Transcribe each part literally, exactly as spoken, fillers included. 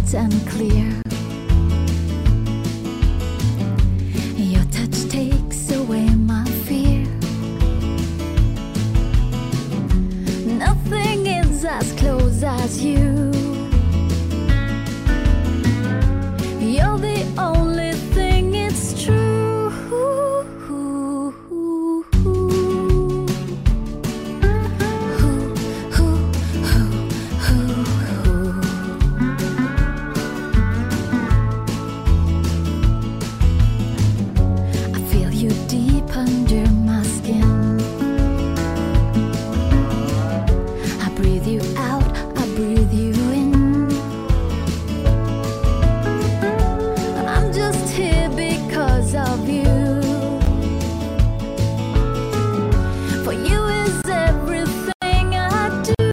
bright and clear. Your touch takes away my fear. Nothing is as close as you. You're the only thing, it's true. Deep under my skin, I breathe you out, I breathe you in. I'm just here because of you. For you is everything I do.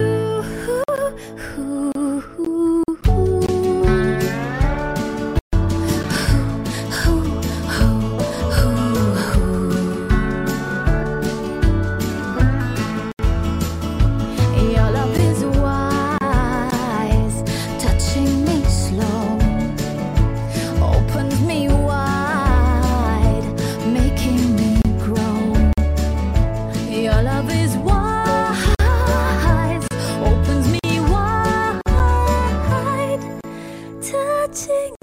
Touching